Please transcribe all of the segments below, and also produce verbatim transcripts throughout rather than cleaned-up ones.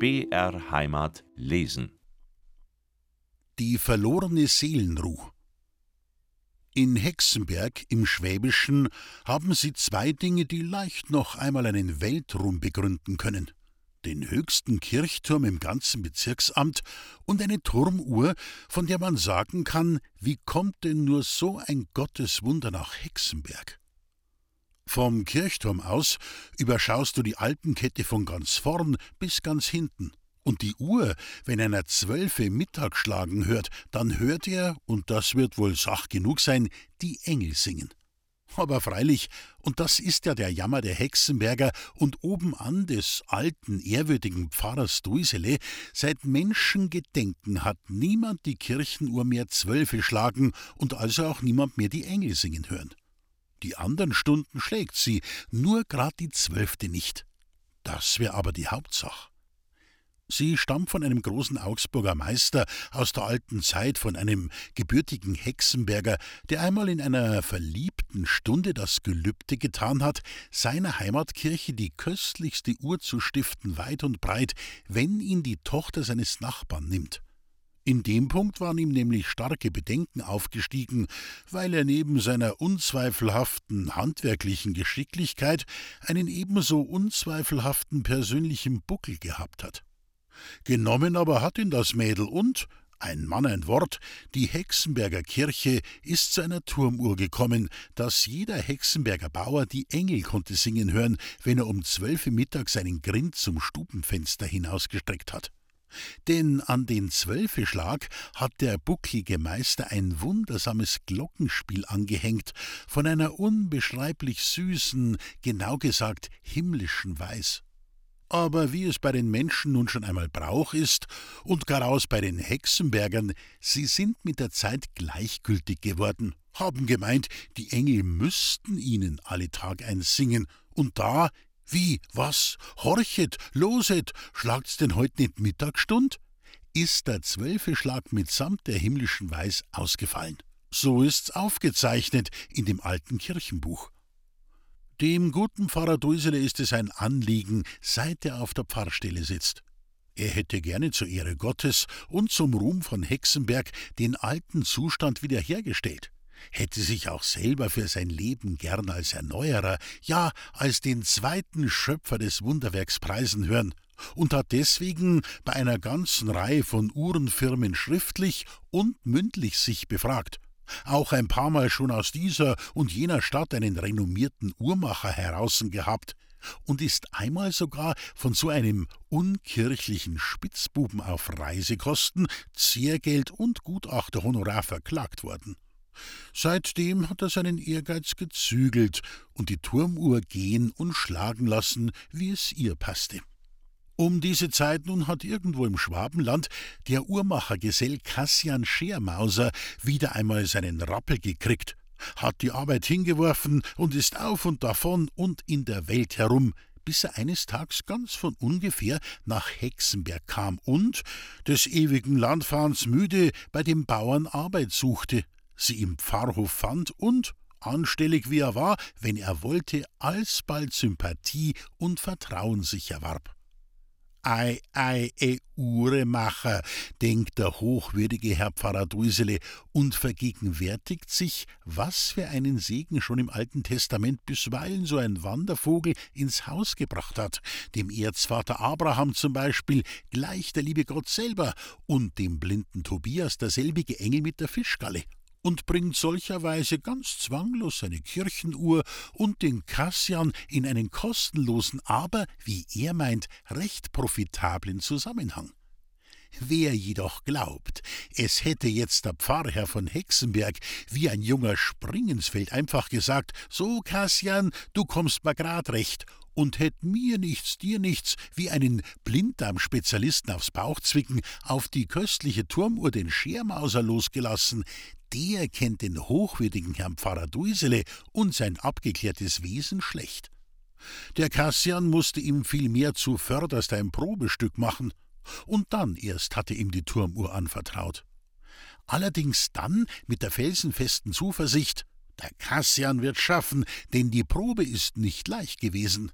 B R Heimat lesen. Die verlorene Seelenruh. In Hexenberg im Schwäbischen haben sie zwei Dinge, die leicht noch einmal einen Weltruhm begründen können: den höchsten Kirchturm im ganzen Bezirksamt und eine Turmuhr, von der man sagen kann, wie kommt denn nur so ein Gotteswunder nach Hexenberg? Vom Kirchturm aus überschaust du die Alpenkette von ganz vorn bis ganz hinten. Und die Uhr, wenn einer zwölfe Mittag schlagen hört, dann hört er, und das wird wohl Sach genug sein, die Engel singen. Aber freilich, und das ist ja der Jammer der Hexenberger und obenan des alten, ehrwürdigen Pfarrers Duisele, seit Menschengedenken hat niemand die Kirchenuhr mehr zwölfe schlagen und also auch niemand mehr die Engel singen hören. Die anderen Stunden schlägt sie, nur grad die zwölfte nicht. Das wär aber die Hauptsache. Sie stammt von einem großen Augsburger Meister aus der alten Zeit, von einem gebürtigen Hexenberger, der einmal in einer verliebten Stunde das Gelübde getan hat, seiner Heimatkirche die köstlichste Uhr zu stiften, weit und breit, wenn ihn die Tochter seines Nachbarn nimmt. In dem Punkt waren ihm nämlich starke Bedenken aufgestiegen, weil er neben seiner unzweifelhaften handwerklichen Geschicklichkeit einen ebenso unzweifelhaften persönlichen Buckel gehabt hat. Genommen aber hat ihn das Mädel und, ein Mann ein Wort, die Hexenberger Kirche ist zu einer Turmuhr gekommen, dass jeder Hexenberger Bauer die Engel konnte singen hören, wenn er um zwölfe Mittag seinen Grind zum Stubenfenster hinausgestreckt hat. Denn an den Zwölfeschlag hat der bucklige Meister ein wundersames Glockenspiel angehängt, von einer unbeschreiblich süßen, genau gesagt himmlischen Weis. Aber wie es bei den Menschen nun schon einmal Brauch ist, und garaus bei den Hexenbergern, sie sind mit der Zeit gleichgültig geworden, haben gemeint, die Engel müssten ihnen alle Tag eins singen, und da, wie, was, horchet, loset, schlagt's denn heut nicht Mittagstund? Ist der Zwölfeschlag mitsamt der himmlischen Weis ausgefallen. So ist's aufgezeichnet in dem alten Kirchenbuch. Dem guten Pfarrer Duisele ist es ein Anliegen, seit er auf der Pfarrstelle sitzt. Er hätte gerne zur Ehre Gottes und zum Ruhm von Hexenberg den alten Zustand wiederhergestellt, hätte sich auch selber für sein Leben gern als Erneuerer, ja als den zweiten Schöpfer des Wunderwerks preisen hören und hat deswegen bei einer ganzen Reihe von Uhrenfirmen schriftlich und mündlich sich befragt, auch ein paar Mal schon aus dieser und jener Stadt einen renommierten Uhrmacher heraußen gehabt und ist einmal sogar von so einem unkirchlichen Spitzbuben auf Reisekosten, Zehrgeld und Gutachterhonorar verklagt worden. Seitdem hat er seinen Ehrgeiz gezügelt und die Turmuhr gehen und schlagen lassen, wie es ihr passte. Um diese Zeit nun hat irgendwo im Schwabenland der Uhrmachergesell Kassian Schermauser wieder einmal seinen Rappel gekriegt, hat die Arbeit hingeworfen und ist auf und davon und in der Welt herum, bis er eines Tages ganz von ungefähr nach Hexenberg kam und, des ewigen Landfahrens müde, bei dem Bauern Arbeit suchte, sie im Pfarrhof fand und, anstellig wie er war, wenn er wollte, alsbald Sympathie und Vertrauen sich erwarb. Ei, ei, e Uhremacher, denkt der hochwürdige Herr Pfarrer Duisele und vergegenwärtigt sich, was für einen Segen schon im Alten Testament bisweilen so ein Wandervogel ins Haus gebracht hat, dem Erzvater Abraham zum Beispiel gleich der liebe Gott selber und dem blinden Tobias derselbige Engel mit der Fischgalle, und bringt solcherweise ganz zwanglos seine Kirchenuhr und den Kassian in einen kostenlosen, aber, wie er meint, recht profitablen Zusammenhang. Wer jedoch glaubt, es hätte jetzt der Pfarrherr von Hexenberg wie ein junger Springensfeld einfach gesagt, »So, Kassian, du kommst mir grad recht«, und hätt mir nichts, dir nichts, wie einen Blinddarm-Spezialisten aufs Bauchzwicken auf die köstliche Turmuhr den Schermauser losgelassen, der kennt den hochwürdigen Herrn Pfarrer Duisele und sein abgeklärtes Wesen schlecht. Der Kassian musste ihm vielmehr zuvörderst ein Probestück machen, und dann erst hatte ihm die Turmuhr anvertraut. Allerdings dann mit der felsenfesten Zuversicht, der Kassian wird schaffen, denn die Probe ist nicht leicht gewesen.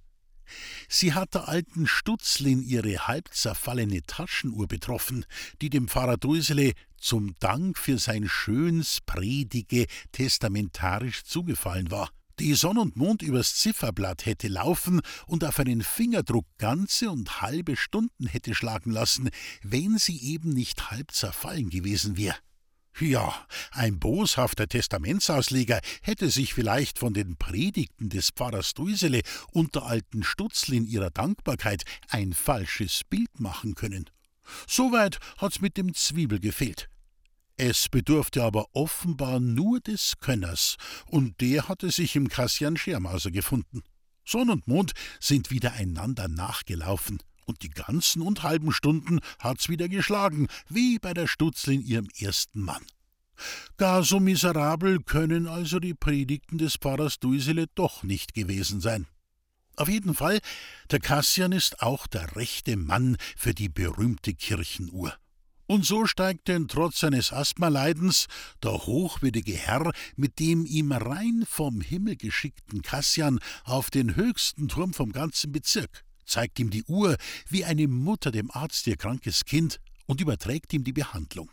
Sie hat der alten Stutzlin ihre halb zerfallene Taschenuhr betroffen, die dem Pfarrer Drüsele zum Dank für sein schöns Predige testamentarisch zugefallen war. Die Sonn und Mond übers Zifferblatt hätte laufen und auf einen Fingerdruck ganze und halbe Stunden hätte schlagen lassen, wenn sie eben nicht halb zerfallen gewesen wäre. Ja, ein boshafter Testamentsausleger hätte sich vielleicht von den Predigten des Pfarrers Drüsele und der alten Stutzlin ihrer Dankbarkeit ein falsches Bild machen können. Soweit hat's mit dem Zwiebel gefehlt. Es bedurfte aber offenbar nur des Könners, und der hatte sich im Kassian Schermauser gefunden. Sonn und Mond sind wieder einander nachgelaufen, und die ganzen und halben Stunden hat's wieder geschlagen, wie bei der Stutzlin ihrem ersten Mann. Gar so miserabel können also die Predigten des Pfarrers Drüsele doch nicht gewesen sein. Auf jeden Fall, der Kassian ist auch der rechte Mann für die berühmte Kirchenuhr. Und so steigt denn trotz seines Asthmaleidens der hochwürdige Herr mit dem ihm rein vom Himmel geschickten Kassian auf den höchsten Turm vom ganzen Bezirk, zeigt ihm die Uhr wie eine Mutter dem Arzt ihr krankes Kind und überträgt ihm die Behandlung.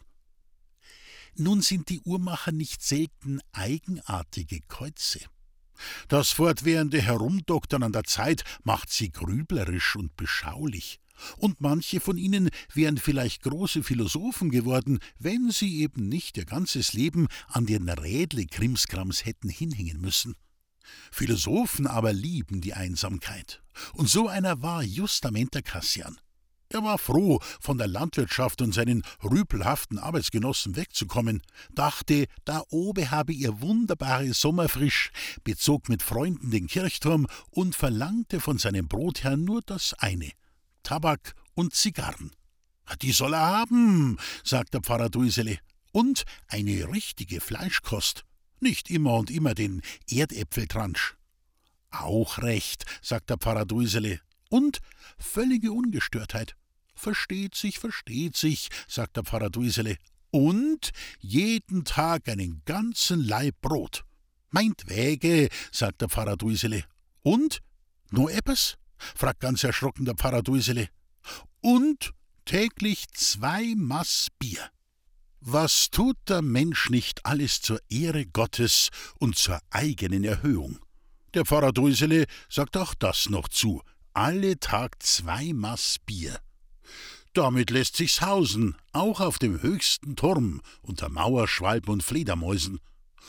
Nun sind die Uhrmacher nicht selten eigenartige Käuze. Das fortwährende Herumdoktern an der Zeit macht sie grüblerisch und beschaulich. Und manche von ihnen wären vielleicht große Philosophen geworden, wenn sie eben nicht ihr ganzes Leben an den Rädle-Krimskrams hätten hinhängen müssen. Philosophen aber lieben die Einsamkeit. Und so einer war justament der Kassian. Er war froh, von der Landwirtschaft und seinen rüpelhaften Arbeitsgenossen wegzukommen, dachte, da oben habe ihr wunderbare Sommerfrisch, bezog mit Freunden den Kirchturm und verlangte von seinem Brotherrn nur das eine: Tabak und Zigarren. »Die soll er haben«, sagt der Pfarrer Drüsele, »und eine richtige Fleischkost, nicht immer und immer den Erdäpfeltransch.« »Auch recht«, sagt der Pfarrer Drüsele, »und völlige Ungestörtheit.« »Versteht sich, versteht sich«, sagt der Pfarrer Drüsele, »und jeden Tag einen ganzen Laib Brot.« »Meint Wäge«, sagt der Pfarrer Drüsele, »und no eppes?« fragt ganz erschrocken der Pfarrer Drüsele. »Und täglich zwei Maß Bier.« Was tut der Mensch nicht alles zur Ehre Gottes und zur eigenen Erhöhung? Der Pfarrer Drüsele sagt auch das noch zu: alle Tag zwei Maß Bier. Damit lässt sich's hausen, auch auf dem höchsten Turm, unter Mauerschwalben und Fledermäusen.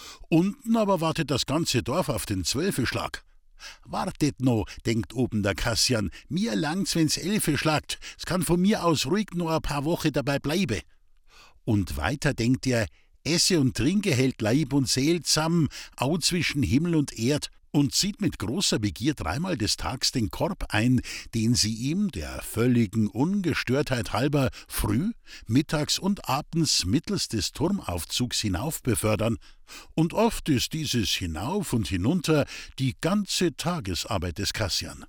Unten aber wartet das ganze Dorf auf den Zwölfeschlag. »Wartet no«, denkt oben der Kassian, »mir langt's, wenn's Elfe schlagt, es kann von mir aus ruhig noch ein paar Wochen dabei bleibe.« Und weiter denkt er, esse und trinke hält Leib und Seel zusammen, au zwischen Himmel und Erd, und zieht mit großer Begier dreimal des Tags den Korb ein, den sie ihm, der völligen Ungestörtheit halber, früh, mittags und abends mittels des Turmaufzugs hinauf befördern, und oft ist dieses Hinauf und Hinunter die ganze Tagesarbeit des Kassian.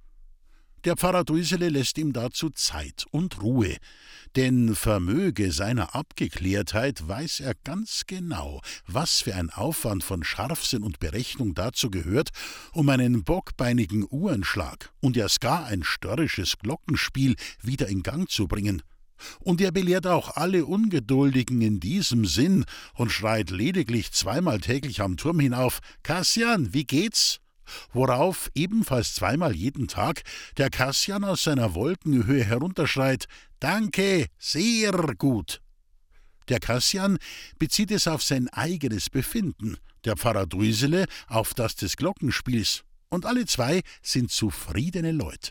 Der Pfarrer Drüsele lässt ihm dazu Zeit und Ruhe, denn vermöge seiner Abgeklärtheit weiß er ganz genau, was für ein Aufwand von Scharfsinn und Berechnung dazu gehört, um einen bockbeinigen Uhrenschlag und erst gar ein störrisches Glockenspiel wieder in Gang zu bringen. Und er belehrt auch alle Ungeduldigen in diesem Sinn und schreit lediglich zweimal täglich am Turm hinauf: »Kassian, wie geht's?« Worauf ebenfalls zweimal jeden Tag der Kassian aus seiner Wolkenhöhe herunterschreit: »Danke, sehr gut.« Der Kassian bezieht es auf sein eigenes Befinden, der Pfarrer Drüsele auf das des Glockenspiels, und alle zwei sind zufriedene Leute.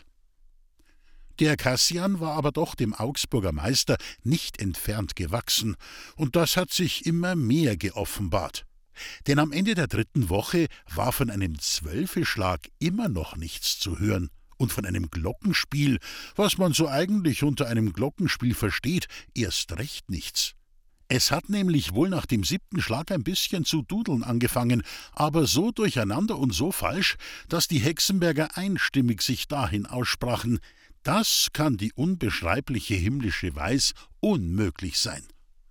Der Kassian war aber doch dem Augsburger Meister nicht entfernt gewachsen, und das hat sich immer mehr geoffenbart. Denn am Ende der dritten Woche war von einem Zwölfeschlag immer noch nichts zu hören und von einem Glockenspiel, was man so eigentlich unter einem Glockenspiel versteht, erst recht nichts. Es hat nämlich wohl nach dem siebten Schlag ein bisschen zu dudeln angefangen, aber so durcheinander und so falsch, dass die Hexenberger einstimmig sich dahin aussprachen: das kann die unbeschreibliche himmlische Weis unmöglich sein.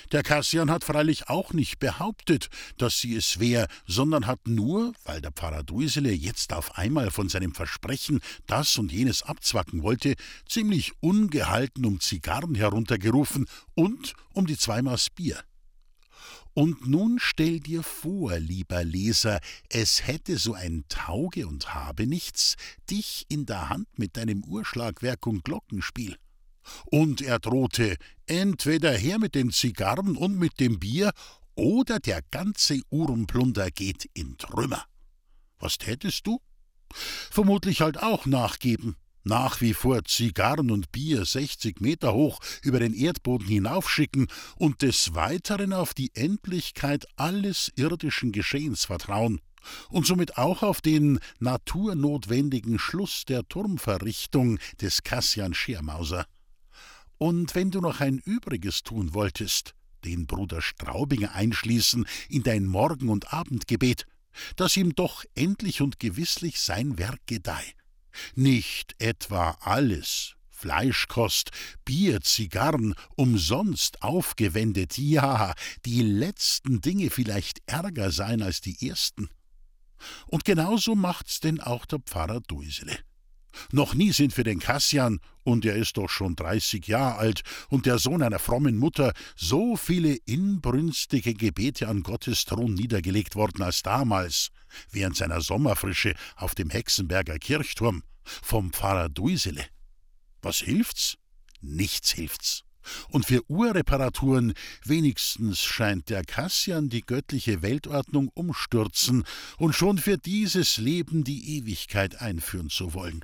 Der Kassian hat freilich auch nicht behauptet, dass sie es wär, sondern hat nur, weil der Pfarrer Duisele jetzt auf einmal von seinem Versprechen das und jenes abzwacken wollte, ziemlich ungehalten um Zigarren heruntergerufen und um die zwei Maß Bier. Und nun stell dir vor, lieber Leser, es hätte so ein Tauge und habe nichts dich in der Hand mit deinem Uhrschlagwerk und Glockenspiel. Und er drohte, entweder her mit den Zigarren und mit dem Bier, oder der ganze Uhrenplunder geht in Trümmer. Was tätest du? Vermutlich halt auch nachgeben. Nach wie vor Zigarren und Bier sechzig Meter hoch über den Erdboden hinaufschicken und des Weiteren auf die Endlichkeit alles irdischen Geschehens vertrauen und somit auch auf den naturnotwendigen Schluss der Turmverrichtung des Kassian Schermauser. Und wenn du noch ein Übriges tun wolltest, den Bruder Straubinger einschließen in dein Morgen- und Abendgebet, dass ihm doch endlich und gewisslich sein Werk gedeih. Nicht etwa alles, Fleischkost, Bier, Zigarren, umsonst aufgewendet, ja, die letzten Dinge vielleicht ärger sein als die ersten. Und genauso macht's denn auch der Pfarrer Duisele. Noch nie sind für den Kassian, und er ist doch schon dreißig Jahre alt und der Sohn einer frommen Mutter, so viele inbrünstige Gebete an Gottes Thron niedergelegt worden als damals, während seiner Sommerfrische auf dem Hexenberger Kirchturm, vom Pfarrer Duisele. Was hilft's? Nichts hilft's. Und für Uhrreparaturen wenigstens scheint der Kassian die göttliche Weltordnung umstürzen und schon für dieses Leben die Ewigkeit einführen zu wollen.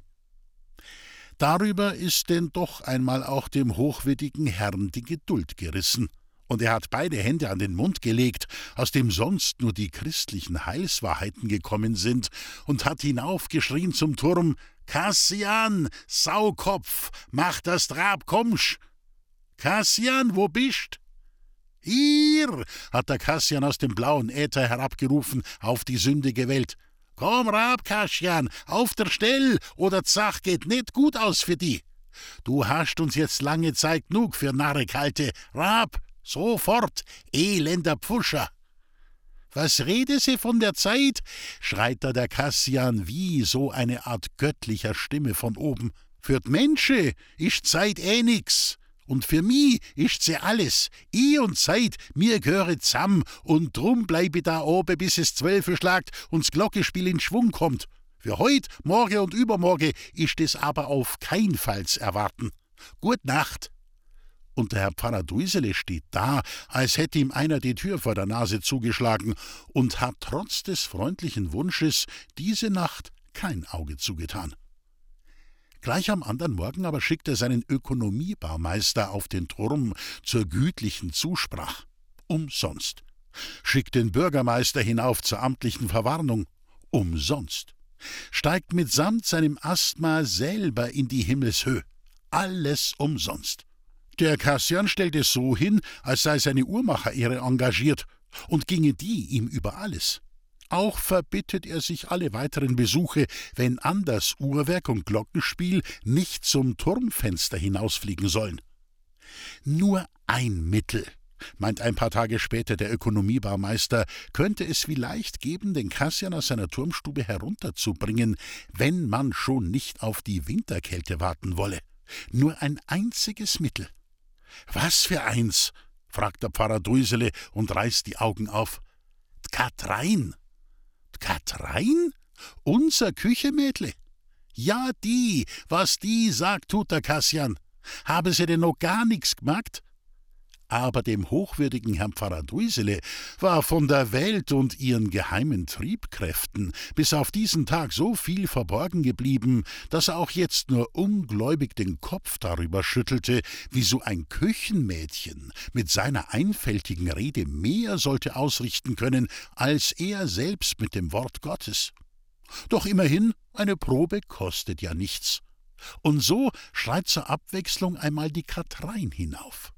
Darüber ist denn doch einmal auch dem hochwürdigen Herrn die Geduld gerissen, und er hat beide Hände an den Mund gelegt, aus dem sonst nur die christlichen Heilswahrheiten gekommen sind, und hat hinaufgeschrien zum Turm: »Kassian, Saukopf, mach das Trab, kommsch! Kassian, wo bist?« »Hier«, hat der Kassian aus dem blauen Äther herabgerufen auf die sündige Welt. »Komm rab, Kassian, auf der Stell, oder Zach geht nicht gut aus für die. Du hast uns jetzt lange Zeit genug für Narre gehalte. Rab, sofort, elender Pfuscher!« »Was rede sie von der Zeit?«, schreit da der Kassian wie so eine Art göttlicher Stimme von oben. »Für d' Mensche ist Zeit eh nix. Und für mi ist sie alles. I und Zeit, mir gehöre zamm, und drum bleib ich da oben, bis es zwölfe schlagt und das Glockenspiel in Schwung kommt. Für heut, morgen und übermorgen ist es aber auf keinfalls erwarten. Gut Nacht.« Und der Herr Pfarrer Duisele steht da, als hätte ihm einer die Tür vor der Nase zugeschlagen, und hat trotz des freundlichen Wunsches diese Nacht kein Auge zugetan. Gleich am anderen Morgen aber schickt er seinen Ökonomiebaumeister auf den Turm zur gütlichen Zusprach. Umsonst. Schickt den Bürgermeister hinauf zur amtlichen Verwarnung. Umsonst. Steigt mitsamt seinem Asthma selber in die Himmelshöh. Alles umsonst. Der Kassian stellt es so hin, als sei seine Uhrmacherehre engagiert, und ginge die ihm über alles. Auch verbittet er sich alle weiteren Besuche, wenn anders Uhrwerk und Glockenspiel nicht zum Turmfenster hinausfliegen sollen. Nur ein Mittel, meint ein paar Tage später der Ökonomiebaumeister, könnte es vielleicht geben, den Kassian aus seiner Turmstube herunterzubringen, wenn man schon nicht auf die Winterkälte warten wolle. Nur ein einziges Mittel. »Was für eins?«, fragt der Pfarrer Duisele und reißt die Augen auf. »D' Katrein.« »Katrein? Unser Küchemädle?« »Ja, die, was die sagt, tut der Kassian. Habe sie denn noch gar nix gemacht?« Aber dem hochwürdigen Herrn Pfarrer Duisele war von der Welt und ihren geheimen Triebkräften bis auf diesen Tag so viel verborgen geblieben, dass er auch jetzt nur ungläubig den Kopf darüber schüttelte, wie so ein Küchenmädchen mit seiner einfältigen Rede mehr sollte ausrichten können, als er selbst mit dem Wort Gottes. Doch immerhin, eine Probe kostet ja nichts. Und so schreit zur Abwechslung einmal die Katrein hinauf.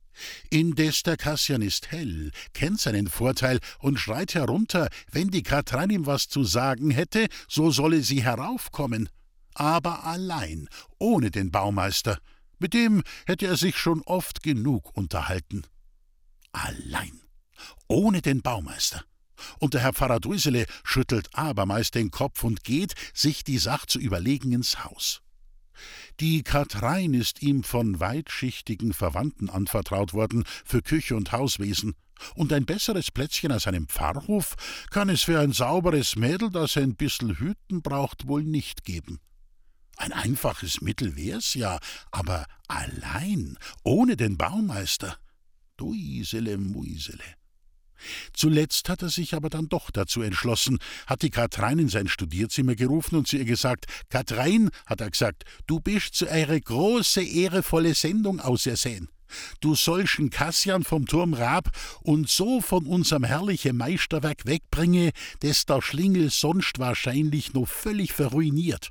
Indes der Kassian ist hell, kennt seinen Vorteil und schreit herunter, wenn die Katrein ihm was zu sagen hätte, so solle sie heraufkommen. Aber allein, ohne den Baumeister. Mit dem hätte er sich schon oft genug unterhalten. Allein, ohne den Baumeister. Und der Herr Pfarrer Drüsele schüttelt abermals den Kopf und geht, sich die Sach zu überlegen, ins Haus. Die Katrein ist ihm von weitschichtigen Verwandten anvertraut worden für Küche und Hauswesen, und ein besseres Plätzchen als einem Pfarrhof kann es für ein sauberes Mädel, das ein bissel hüten braucht, wohl nicht geben. Ein einfaches Mittel wär's ja, aber allein, ohne den Baumeister. Duisele, Muisele. Zuletzt hat er sich aber dann doch dazu entschlossen, hat die Katrein in sein Studierzimmer gerufen und zu ihr gesagt: »Katrein«, hat er gesagt, »du bist zu eure große, ehrevolle Sendung ausersehen. Du sollst den Kassian vom Turm Rab und so von unserem herrlichen Meisterwerk wegbringe, das der Schlingel sonst wahrscheinlich noch völlig verruiniert.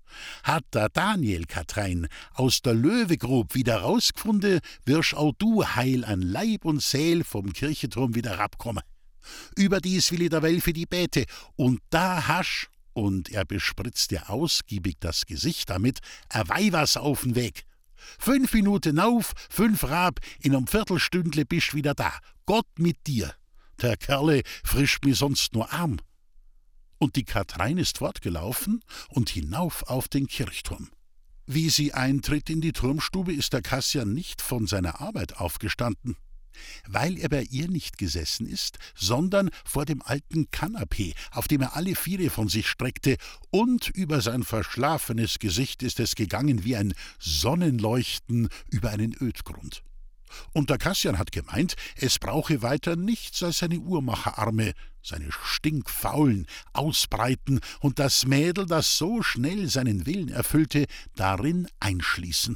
Hat der Daniel, Katrein, aus der Löwegrub wieder rausgefunden, wirst auch du heil an Leib und Seel vom Kircheturm wieder rabkommen. Überdies will ich der Welt für die Bete, und da hasch, und er bespritzt dir ausgiebig das Gesicht damit, ein Weihwas auf den Weg. Fünf Minuten auf, fünf Rab, in einem Viertelstündle bist wieder da. Gott mit dir. Der Kerle frischt mir sonst nur arm.« Und die Katrein ist fortgelaufen und hinauf auf den Kirchturm. Wie sie eintritt in die Turmstube, ist der Kassian nicht von seiner Arbeit aufgestanden, weil er bei ihr nicht gesessen ist, sondern vor dem alten Kanapee, auf dem er alle Viere von sich streckte, und über sein verschlafenes Gesicht ist es gegangen wie ein Sonnenleuchten über einen Ödgrund. Und der Kassian hat gemeint, es brauche weiter nichts als seine Uhrmacherarme, seine stinkfaulen, ausbreiten und das Mädel, das so schnell seinen Willen erfüllte, darin einschließen.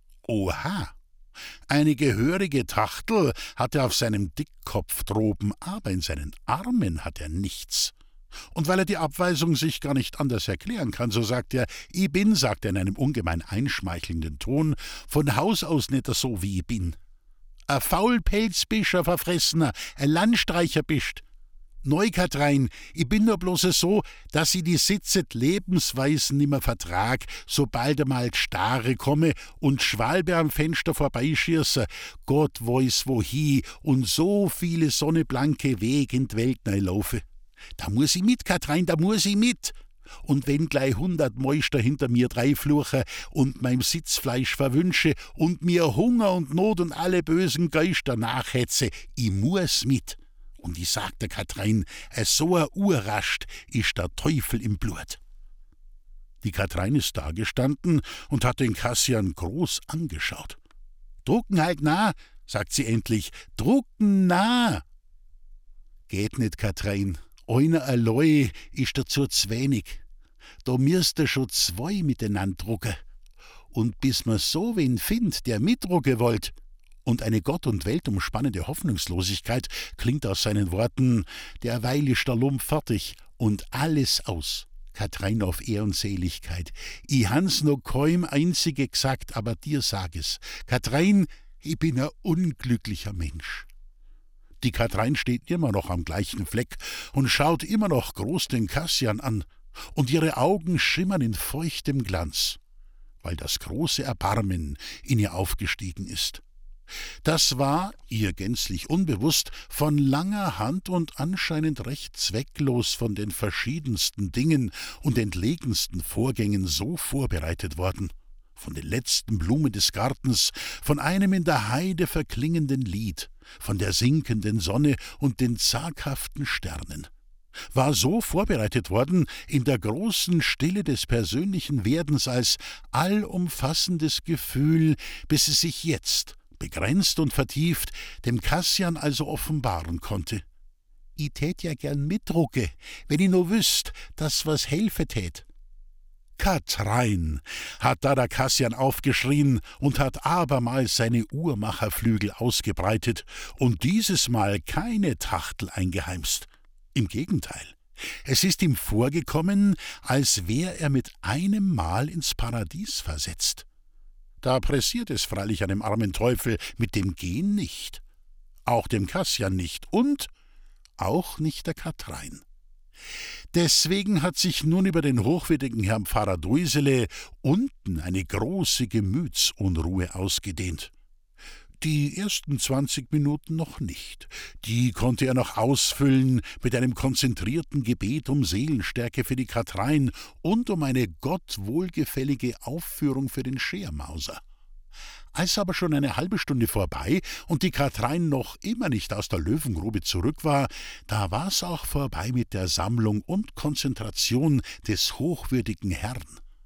Oha! Eine gehörige Tachtel hat er auf seinem Dickkopf droben, aber in seinen Armen hat er nichts. Und weil er die Abweisung sich gar nicht anders erklären kann, so sagt er: »Ich bin«, sagt er in einem ungemein einschmeichelnden Ton, »von Haus aus nicht so, wie ich bin. Ein Faulpelz bist, ein Verfressener, ein Landstreicher bist. Neu, Katrein, ich bin nur bloß so, dass ich die Sitzet Lebensweisen nimmer vertrag, sobald einmal Stare komme und Schwalbe am Fenster vorbeischieße, Gott weiß wohin, und so viele sonneblanke Weg in die Welt laufe. Da muss ich mit, Katrein, da muss ich mit. Und wenn gleich hundert Meister hinter mir dreifluche und meinem Sitzfleisch verwünsche und mir Hunger und Not und alle bösen Geister nachhetze, ich muss mit. Und ich sag der Katrein, so ein Urrascht ist der Teufel im Blut.« Die Katrein ist dagestanden und hat den Kassian groß angeschaut. »Drucken halt nah«, sagt sie endlich, »drucken nah.« »Geht nicht, Katrein, einer allein ist dazu zwenig. Da müsst ihr schon zwei miteinander drucken. Und bis man so wen findet, der mitdrucken wollt.« Und eine Gott und Welt umspannende Hoffnungslosigkeit klingt aus seinen Worten: »Derweil ist der Lump fertig und alles aus. Katrein auf Ehrenseligkeit. Ich hans noch keinem einzige gesagt, aber dir sag es. Katrein, ich bin ein unglücklicher Mensch.« Die Katrein steht immer noch am gleichen Fleck und schaut immer noch groß den Kassian an, und ihre Augen schimmern in feuchtem Glanz, weil das große Erbarmen in ihr aufgestiegen ist. Das war, ihr gänzlich unbewusst, von langer Hand und anscheinend recht zwecklos von den verschiedensten Dingen und entlegensten Vorgängen so vorbereitet worden, von den letzten Blumen des Gartens, von einem in der Heide verklingenden Lied, von der sinkenden Sonne und den zaghaften Sternen, war so vorbereitet worden in der großen Stille des persönlichen Werdens als allumfassendes Gefühl, bis es sich jetzt, begrenzt und vertieft, dem Kassian also offenbaren konnte. »Ich tät ja gern mitdrucke, wenn ich nur wüsst, dass was helfe tät.« »Katrein«, hat da der Kassian aufgeschrien und hat abermals seine Uhrmacherflügel ausgebreitet und dieses Mal keine Tachtel eingeheimst. Im Gegenteil, es ist ihm vorgekommen, als wär er mit einem Mal ins Paradies versetzt. Da pressiert es freilich einem armen Teufel mit dem Gehen nicht, auch dem Kassian nicht und auch nicht der Katrein. Deswegen hat sich nun über den hochwürdigen Herrn Pfarrer Drüsele unten eine große Gemütsunruhe ausgedehnt. Die ersten zwanzig Minuten noch nicht. Die konnte er noch ausfüllen mit einem konzentrierten Gebet um Seelenstärke für die Katrein und um eine Gott wohlgefällige Aufführung für den Schermauser. Als aber schon eine halbe Stunde vorbei und die Katrein noch immer nicht aus der Löwengrube zurück war, da war's auch vorbei mit der Sammlung und Konzentration des hochwürdigen Herrn.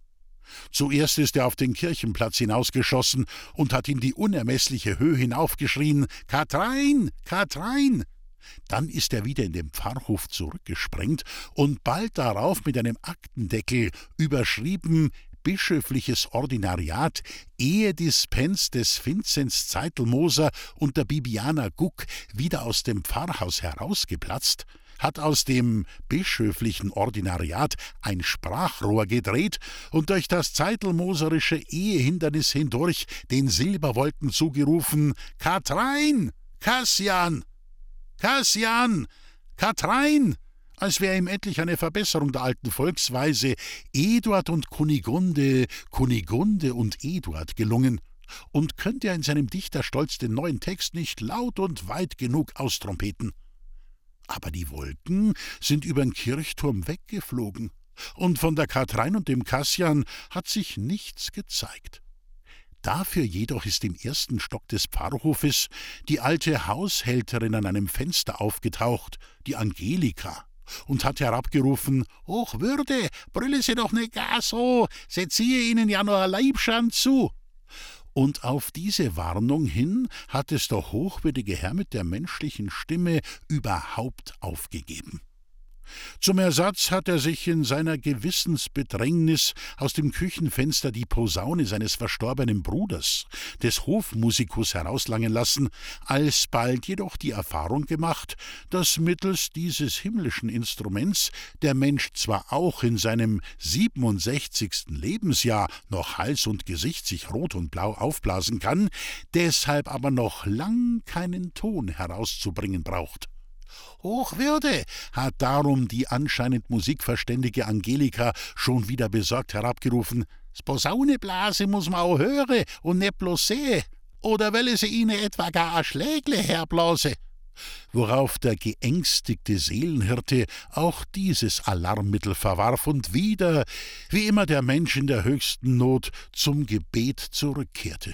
Zuerst ist er auf den Kirchenplatz hinausgeschossen und hat in die unermeßliche Höhe hinaufgeschrien: »Katrein! Katrein!« Dann ist er wieder in den Pfarrhof zurückgesprengt und bald darauf mit einem Aktendeckel überschrieben »Bischöfliches Ordinariat, Ehedispens des Vinzenz Zeitelmoser und der Bibiana Guck« wieder aus dem Pfarrhaus herausgeplatzt, hat aus dem bischöflichen Ordinariat ein Sprachrohr gedreht und durch das zeitelmoserische Ehehindernis hindurch den Silberwolken zugerufen: »Katrein! Kassian! Kassian! Katrein!« als wäre ihm endlich eine Verbesserung der alten Volksweise Eduard und Kunigunde, Kunigunde und Eduard gelungen, und könnte er in seinem Dichterstolz den neuen Text nicht laut und weit genug austrompeten. Aber die Wolken sind übern Kirchturm weggeflogen, und von der Katrein und dem Kassian hat sich nichts gezeigt. Dafür jedoch ist im ersten Stock des Pfarrhofes die alte Haushälterin an einem Fenster aufgetaucht, die Angelika, und hat herabgerufen: »Hochwürde, brülle Sie doch nicht gar so, sie ziehe Ihnen ja nur ein Leibschand zu.« Und auf diese Warnung hin hat es der hochwürdige Herr mit der menschlichen Stimme überhaupt aufgegeben. Zum Ersatz hat er sich in seiner Gewissensbedrängnis aus dem Küchenfenster die Posaune seines verstorbenen Bruders, des Hofmusikus, herauslangen lassen, alsbald jedoch die Erfahrung gemacht, dass mittels dieses himmlischen Instruments der Mensch zwar auch in seinem siebenundsechzigsten Lebensjahr noch Hals und Gesicht sich rot und blau aufblasen kann, deshalb aber noch lang keinen Ton herauszubringen braucht. »Hochwürde«, hat darum die anscheinend musikverständige Angelika schon wieder besorgt herabgerufen, »s Posauneblase muß man auch höre und nicht bloß sehe. Oder will sie Ihnen etwa gar a Schlägle herblase?« Worauf der geängstigte Seelenhirte auch dieses Alarmmittel verwarf und wieder, wie immer der Mensch in der höchsten Not, zum Gebet zurückkehrte.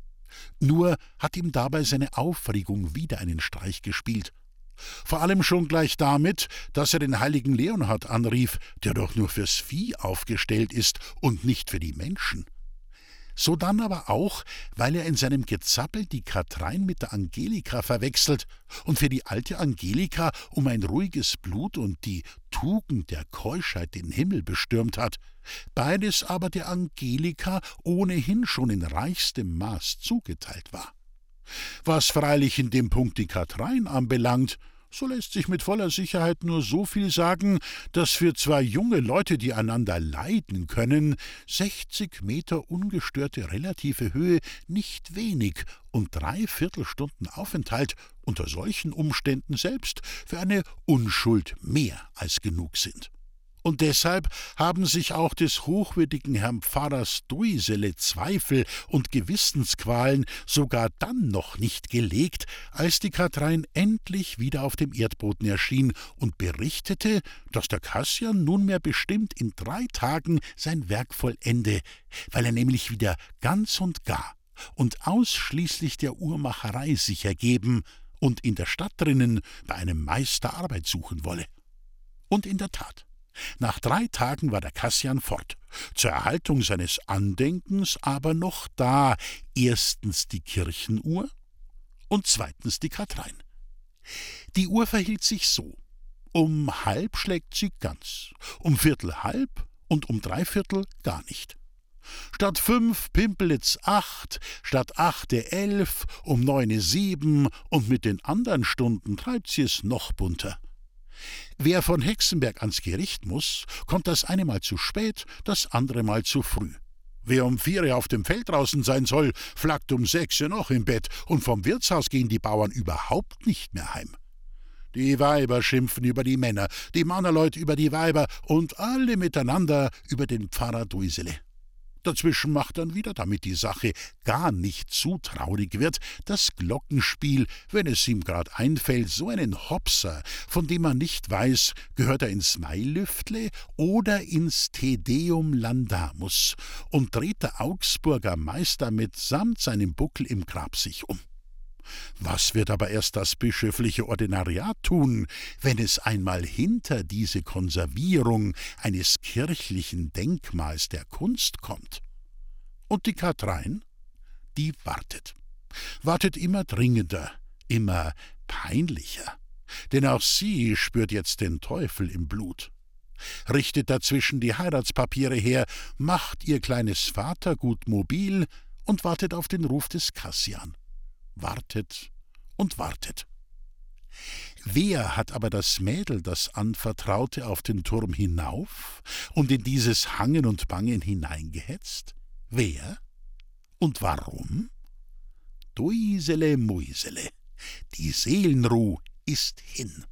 Nur hat ihm dabei seine Aufregung wieder einen Streich gespielt. Vor allem schon gleich damit, dass er den heiligen Leonhard anrief, der doch nur fürs Vieh aufgestellt ist und nicht für die Menschen. Sodann aber auch, weil er in seinem Gezappel die Katrein mit der Angelika verwechselt und für die alte Angelika um ein ruhiges Blut und die Tugend der Keuschheit den Himmel bestürmt hat, beides aber der Angelika ohnehin schon in reichstem Maß zugeteilt war. Was freilich in dem Punkt die Katrein anbelangt, so lässt sich mit voller Sicherheit nur so viel sagen, dass für zwei junge Leute, die einander leiden können, sechzig Meter ungestörte relative Höhe nicht wenig und drei Viertelstunden Aufenthalt unter solchen Umständen selbst für eine Unschuld mehr als genug sind. Und deshalb haben sich auch des hochwürdigen Herrn Pfarrers Duisele Zweifel und Gewissensqualen sogar dann noch nicht gelegt, als die Katrein endlich wieder auf dem Erdboden erschien und berichtete, dass der Kassian nunmehr bestimmt in drei Tagen sein Werk vollende, weil er nämlich wieder ganz und gar und ausschließlich der Uhrmacherei sich ergeben und in der Stadt drinnen bei einem Meister Arbeit suchen wolle. Und in der Tat, nach drei Tagen war der Kassian fort, zur Erhaltung seines Andenkens aber noch da, erstens die Kirchenuhr und zweitens die Katrein. Die Uhr verhielt sich so: um halb schlägt sie ganz, um Viertel halb und um Dreiviertel gar nicht. Statt fünf pimpelitz acht, statt achte elf, um neune sieben und mit den anderen Stunden treibt sie es noch bunter. Wer von Hexenberg ans Gericht muß, kommt das eine Mal zu spät, das andere Mal zu früh. Wer um vier auf dem Feld draußen sein soll, flackt um sechs noch im Bett, und vom Wirtshaus gehen die Bauern überhaupt nicht mehr heim. Die Weiber schimpfen über die Männer, die Mannerleut über die Weiber und alle miteinander über den Pfarrer Duisele. Dazwischen macht dann wieder, damit die Sache gar nicht zu traurig wird, das Glockenspiel, wenn es ihm grad einfällt, so einen Hopser, von dem man nicht weiß, gehört er ins Mailüftle oder ins Te Deum Landamus, und dreht der Augsburger Meister mitsamt seinem Buckel im Grab sich um. Was wird aber erst das bischöfliche Ordinariat tun, wenn es einmal hinter diese Konservierung eines kirchlichen Denkmals der Kunst kommt? Und die Kathrein, die wartet. Wartet immer dringender, immer peinlicher. Denn auch sie spürt jetzt den Teufel im Blut. Richtet dazwischen die Heiratspapiere her, macht ihr kleines Vatergut mobil und wartet auf den Ruf des Kassian. Wartet und wartet. Wer hat aber das Mädel, das Anvertraute, auf den Turm hinauf und in dieses Hangen und Bangen hineingehetzt? Wer? Und warum? Duisele Muisele, die Seelenruh ist hin.